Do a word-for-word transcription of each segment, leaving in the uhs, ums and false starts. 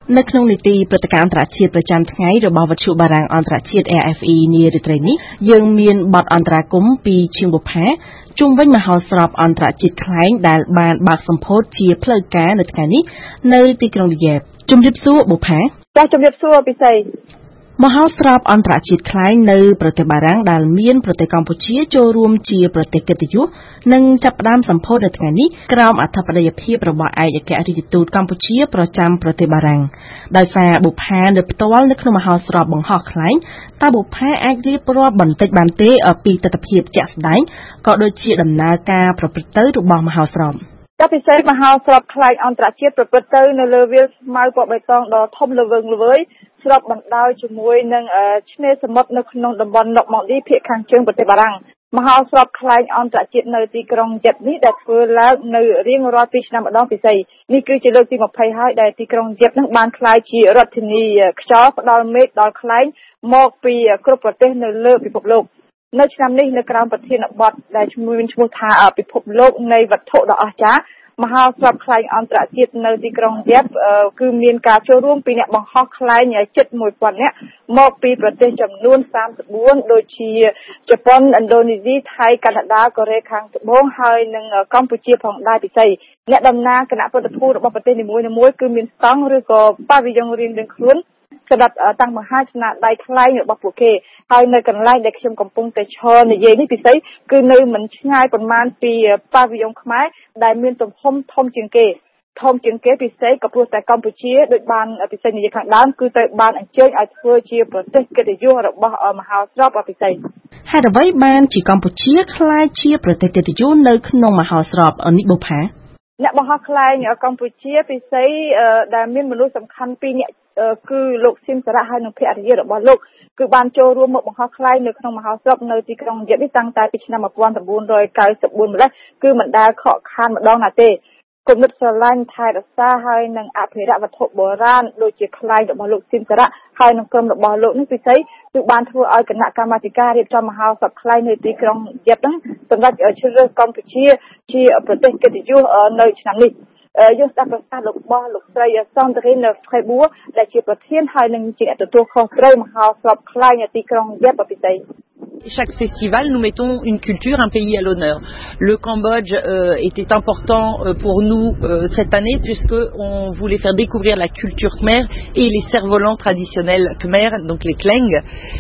នៅក្នុងនីតិព្រឹត្តិការណ៍អន្តរជាតិប្រចាំថ្ងៃរបស់វិទ្យុបារាំងអន្តរជាតិ A F E នារាត្រីនេះយើងមានបទអន្តរាគមន៍ពីជាងបុប្ផាជុំវិញមហោស្រពអន្តរជាតិខ្លែងដែលបានបើកសម្ពោធជាផ្លូវការនៅថ្ងៃនេះនៅទីក្រុងលីយ៉ែបជំរាបសួរបុប្ផាចាជំរាបសួរពិសេសមហោស្រពអន្តរជាតិខ្លែងនៅប្រទេសបារាំងដែលមានប្រទេសកម្ពុជាចូលរួមជាប្រទេសកិត្តិយសនឹងចាប់ផ្ដើមសម្ពោធនៅថ្ងៃនេះក្រោមអធិបតីភាពរបស់ឯកអគ្គរដ្ឋទូតកម្ពុជាប្រចាំប្រទេសបារាំងដោយសារបុប្ផានៅផ្ទាល់នៅក្នុងមហោស្រពបង្ហោះខ្លែងតើបុប្ផាអាចរៀបរាប់បន្តិចបានទេពីទស្សនវិជ្ជាជាក់ស្ដែងក៏ដូចជាដំណើរការប្រព្រឹត្តទៅរបស់មហោស្រពតែពិសេសមហោស្រពខ្លែងអន្តរជាតិប្រព្រឹត្តទៅនៅលើវាលស្មៅពណ៌បៃតងដ៏ធំល្វឹងល្វើយស្របបណ្ដោយជាមួយនឹងឆ្នេរសមុទ្រនៅក្នុងតំបន់ណូម៉ង់ឌីភាគខាងជើងប្រទេសបារាំងមហោស្រពខ្លែងអន្តរជាតិនៅទីក្រុងយេបនេះដែលធ្វើឡើងនៅរៀងរាល់ពីឆ្នាំម្ដងពិសេសនេះគឺជាលើកទីยี่สิบហើយដែលទីក្រុងយេបនឹងបានក្លាយជារដ្ឋធានីខ្យល់ផ្ដល់មេឃដល់ខ្លែងមកពីគ្រប់ប្រទេសនៅលើពិភពលោកនៅឆ្នាំនេះនៅក្រោមប្រធានបទដែលឈ្មោះមានឈ្មោះថាពិភពលោកនៃវត្ថុដ៏អស្ចារ្យមហោស្រពខ្លែងអន្តរជាតិនៅទីក្រុងយេបគឺមានការចូលរួមពីអ្នកបង្ហោះខ្លែងជិតមួយពាន់នាក់មកពីប្រទេសចំនួនសាមសិបបួនដូចជាជប៉ុនឥណ្ឌូនេស៊ីថៃកាណាដាកូរ៉េខាងត្បូងហើយនិងកម្ពុជាផងដែរពិសេសអ្នកតំណាងគណៈប្រតិភូរបស់ប្រទេសនីមួយៗគឺមានស្តង់ឬក៏ប៉ាវីយ៉ុងរៀងៗខ្លួនសម្រាប់តាំងមហាស្នាដៃខ្លែងរបស់ពួកគេហើយនៅកន្លែងដែលខ្ញុំកំពុងតែឈរនិយាយនេះពិសេសគឺនៅមិនឆ្ងាយប៉ុន្មានពីប៉ាវីយ៉ុងខ្មែរដែលមានទំហំធំជាងគេធំជាងគេពិសេសក៏ព្រោះតែកម្ពុជាដូចបានពិសេសនិយាយខាងដើមគឺត្រូវបានអញ្ជើញឲ្យធ្វើជាប្រទេសកិត្តិយសរបស់មហោស្រពពិសេសហេតុអ្វីបានជាកម្ពុជាក្លាយជាប្រទេសកិត្តិយសនៅក្នុងមហោស្រពនេះបុប្ផាអ្នកបង្ហោះខ្លែងកម្ពុជាពិសេសដែលមានមនុស្សសំខាន់ពីរនាក់គឺលោកស៊ីមសារៈហើយនិងភរិយារបស់លោកគឺបានចូលរួមមកបង្ហោះខ្លែងនៅក្នុងមហោស្រពនៅទីក្រុងយេបនេះតាំងតែពីឆ្នាំnineteen ninety-fourម្លេះគឺមិនដែលខកខានម្ដងណាទេគំនិតស្រឡាញ់ថែរក្សាហើយនិងអភិរក្សវត្ថុបុរាណដូចជាខ្លែងរបស់លោកស៊ីមសារៈហើយនិងក្រុមរបស់លោកនេះពិសេសគឺបានធ្វើឲ្យគណៈកម្មាធិការរៀបចំមហោស្រពខ្លែងនៅទីក្រុងយេបហ្នឹងសម្រាប់ជ្រើសរើសកម្ពុជាជាប្រទេសកិត្តិយសនៅឆ្នាំនេះយកស្ដាប់ប្រសាសន៍របស់លោកស្រី Sandrine Frébourg ដែលជាប្រធានហើយនឹងជាអ្នកទទួលខុសត្រូវមហោស្រពខ្លែងទីក្រុងយេបពិសេស Chaque festival, nous mettons une culture, un pays à l'honneur. Le Cambodge euh, était important euh, pour nous euh, cette année puisqu'on voulait faire découvrir la culture khmer et les cerfs-volants traditionnels khmer, donc les kleng.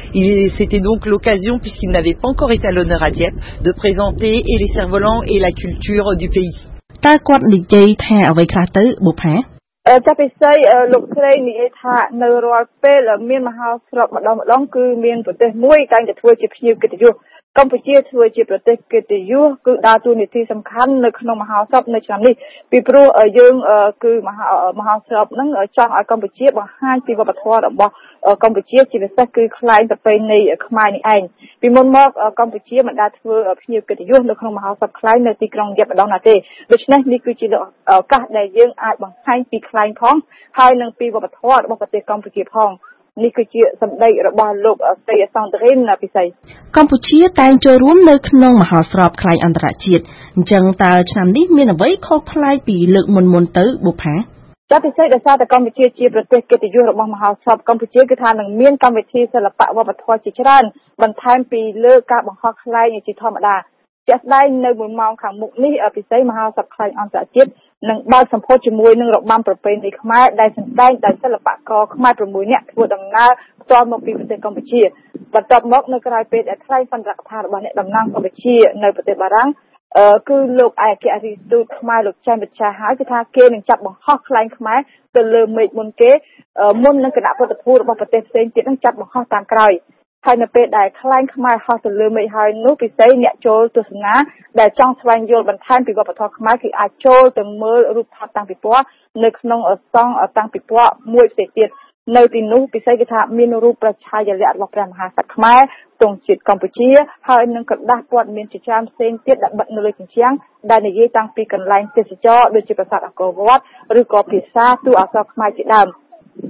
Et c'était donc l'occasion, puisqu'ils n'avaient pas encore été à l'honneur à Dieppe, de présenter et les cerfs-volants et la culture du pays. តើគាត់និយាយថាអ្វីខ្លះទៅបុប្ផាចាប់ពិសេសលោកស្រីនិយាយថានៅរាល់ពេលមានមហោស្រពម្ដងម្ដងគឺមានប្រទេសមួយតែងតែធ្វើជាភ្ញៀវកិត្តិយសកម្ពុជាធ្វើជាប្រទេសកិត្តិយសគឺដើរតួនាទីសំខាន់នៅក្នុងមហោស្រពនៅឆ្នាំនេះពីព្រោះយើងគឺមហោមហោស្រពហ្នឹងចង់ឲ្យកម្ពុជាបង្ហាញពីវប្បធម៌របស់កម្ពុជាជាពិសេសគឺខ្លែងប្រពៃណីខ្មែរនេះឯងពីមុនមកកម្ពុជាមិនដែលធ្វើភ្ញៀវកិត្តិយសនៅក្នុងមហោស្រពខ្លែងនៅទីក្រុងយេបម្ដងណាទេដូច្នេះនេះគឺជាឱកាសដែលយើងអាចបង្ហាញពីខ្លែងផងហើយនិងពីវប្បធម៌របស់ប្រទេសកម្ពុជាផងនេះគឺជាសម្ដីរបស់លោកស្រី Sandrine ពិសេសកម្ពុជាតែងចូលរួមនៅក្នុងមហោស្រពខ្លែងអន្តរជាតិអញ្ចឹងតើឆ្នាំនេះមានអ្វីខុសប្លែកពីលើកមុនមុនទៅបុប្ផាតែពិសេសដោយសារតែកម្ពុជាជាប្រទេសកិត្តិយសរបស់មហោស្រពកម្ពុជាគឺថានឹងមានកម្មវិធីសិល្បៈវប្បធម៌ជាច្រើនបន្ថែមពីលើការបង្ហោះខ្លែងជាធម្មតាជាក់ស្ដែងនៅមួយម៉ោងខាងមុខនេះពិសេសមហោស្រពខ្លែងអន្តរជាតិនឹងបើកសម្ពោធជាមួយនឹងរបាំប្រពៃណីខ្មែរដែលសម្ដែងដោយសិល្បករខ្មែរ៦នាក់ធ្វើដំណើរផ្ទាល់មកពីប្រទេសកម្ពុជាបន្ទាប់មកនៅក្រៅពេលដែលថ្លែងសន្និដ្ឋានរបស់អ្នកតំណាងកម្ពុជានៅប្រទេសបារាំងគឺលោកឯកអគ្គរដ្ឋទូតខ្មែរលោកច័ន្ទវិជ្ជាហើយគឺថាគេនឹងចាប់បង្ហោះខ្លែងខ្មែរទៅលើមេឃមុនគេមុននឹងគណៈប្រតិភូរបស់ប្រទេសផ្សេងទៀតនឹងចាប់បង្ហោះតាមក្រោយហើយនៅពេលដែលខ្លែងខ្មែរហោះទៅលើមេឃហើយនោះពិសេសអ្នកចូលទស្សនាដែលចង់ស្វែងយល់បន្ថែមពីវប្បធម៌ខ្មែរគឺអាចចូលទៅមើលរូបថតតាំងពិព័រណ៍នៅក្នុងសង់តាំងពិព័រណ៍មួយផ្សេងទៀតនៅទីនោះពិសេសគឺថាមានរូបប្រជាយល័ក្ខរបស់ព្រះមហាក្សត្រខ្មែរទង់ជាតិកម្ពុជាហើយនឹងក្រដាស់ព័ត៌មានជាច្រើនផ្សេងទៀតដែលបិទនៅលើជញ្ជាំងដែលនិយាយតាំងពីកន្លែងទេសចរដូចជាប្រាសាទអង្គរវត្តឬក៏ភាសាទូអក្សរខ្មែរជាដើម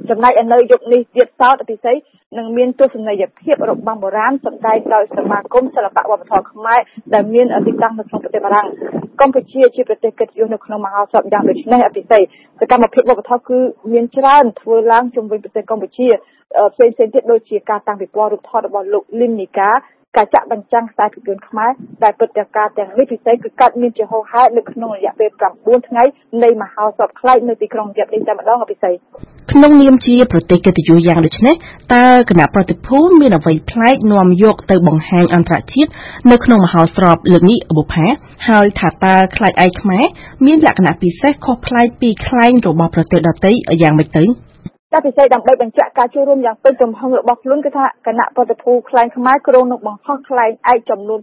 ចំណែកនៅយុគនេះទៀតសោតពិសេសនឹងមានទស្សនីយភាពរបស់បុរាណសម្ដែងដោយសមាគមសិល្បៈវប្បធម៌ខ្មែរដែលមានទីតាំងនៅក្នុងប្រទេសបារាំងកម្ពុជាជាប្រទេសកិត្តិយសនៅក្នុងមហោស្រពយ៉ាងដូចនេះពិសេសសកម្មភាពវប្បធម៌គឺមានច្រើនធ្វើឡើងជុំវិញប្រទេសកម្ពុជាផ្សេងៗទៀតដូចជាការតាំងពិព័រណ៍រូបថតរបស់លោកលីមនីកាការចាក់បញ្ចាំងខ្សែភាពយន្តខ្មែរដែលពិតជាការទាំងនេះពិសេសគឺកាត់មានជាហោហែនៅក្នុងរយៈពេល9ថ្ងៃនៃមហោស្រពខ្លែងនៅទីក្រុងរាពណ៍នេះតែម្ដងពិសេសក្នុងនាមជាប្រទេសកិត្តិយសយ៉ាងដូចនេះតើគណៈប្រតិភូមានអ្វីប្លែកនាំយកទៅបង្ហាញអន្តរជាតិនៅក្នុងមហោស្រពលើកនេះបុប្ផាហើយថាតើខ្លែងឯកខ្មែរមានលក្ខណៈពិសេសខុសប្លែកពីខ្លែងរបស់ប្រទេសដទៃយ៉ាងម៉េចទៅតែពិសេសដើម្បីបញ្ជាក់ការចូលរួមយ៉ាងពេញទំហឹងរបស់ខ្លួនគឺថាគណៈប្រតិភូខ្លែងខ្មែរក្រុងនឹងបង្ហោះខ្លែងឯកចំនួន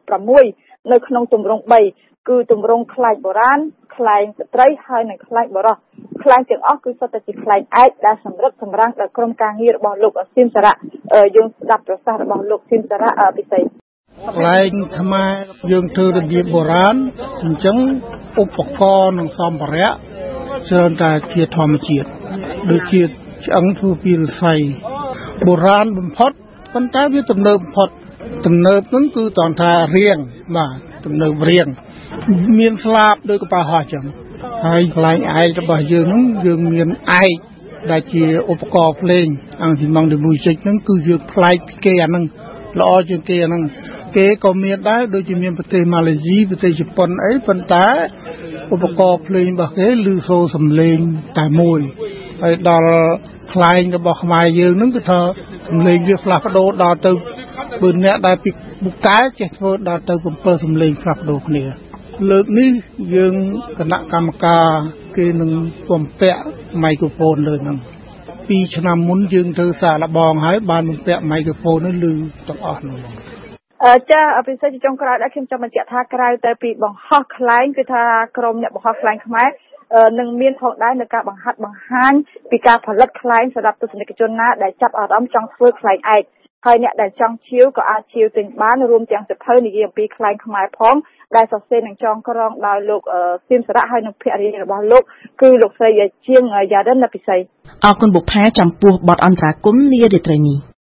6នៅក្នុងទម្រង់3គឺទម្រង់ខ្លែងបុរាណខ្លែងស្ត្រីហើយនិងខ្លែងបុរសខ្លែងទាំងអស់គឺសុទ្ធតែជាខ្លែងឯកដែលសម្រិតសម្រាំងដល់ក្រុមការងាររបស់លោកសៀមសារៈយើងស្ដាប់ប្រសាសន៍របស់លោកសៀមសារៈពិសេសខ្លែងខ្មែរយើងធ្វើរបៀបបុរាណអញ្ចឹងឧបករណ៍និងសម្ភារៈច្រើនតែជាធម្មជាតិដូចជាឆ្អឹងធ្វើពីឫស្សីបុរាណបំផុតប៉ុន្តែវាទំនើបបំផុតទំនើបហ្នឹងគឺតនថារៀងបាទទំនើបរៀងមានស្លាបដូចកប៉ាល់ហោះចឹងហើយខ្លែងឯករបស់យើងហ្នឹងយើងមានឯកដែលជាឧបករណ៍ភ្លេងអង្គទីម៉ងទីមួយជិចហ្នឹងគឺយើងប្លែកពីគេអាហ្នឹងល្អជាងគេអាហ្នឹងគេក៏មានដែរដូចជាមានប្រទេសម៉ាឡេស៊ីប្រទេសជប៉ុនអីប៉ុន្តែឧបករណ៍ភ្លេងរបស់គេឮសូរសំឡេងតែមួយហើយដល់ខ្លែងរបស់ខ្មែរយើងហ្នឹងគឺថាសំឡេងវាផ្លាស់ប្ដូរដល់ទៅបើអ្នកដែលពីបុកែចេះធ្វើដល់ទៅ7សំឡេងផ្លាស់ប្ដូរគ្នាលើកនេះយើងគណៈកម្មការគេនឹងបំពាក់មីក្រូហ្វូនលើហ្នឹងពីរឆ្នាំមុនយើងធ្វើសារលបងហើយបានបំពាក់មីក្រូហ្វូននេះឮទាំងអស់ហ្នឹងអឺចាពិសេសជាចុងក្រោយដែរខ្ញុំចង់បញ្ជាក់ថាក្រៅតែពីបង្ហោះខ្លែងគឺថាក្រុមអ្នកបង្ហោះខ្លែងខ្មែរនឹងមានផងដែរនៅការបង្ហាត់បង្ហាញពីការផលិតខ្លែងសម្រាប់ទស្សនិកជនណាដែលចាប់អារម្មណ៍ចង់ធ្វើខ្លែងឯកហើយអ្នកដែលចង់ជាវក៏អាចជាវទិញបានរួមទាំងសិភៅនិយាយអំពីខ្លែងខ្មែរផងដែលសរសេរនឹងចងក្រងដោយលោកសៀមសារៈហើយនិងភរិយារបស់លោកគឺលោកស្រីជាងយ៉ារិនពិសីអរគុណបុប្ផាចំពោះបទអន្តរាគមន៍នារាត្រីនេះ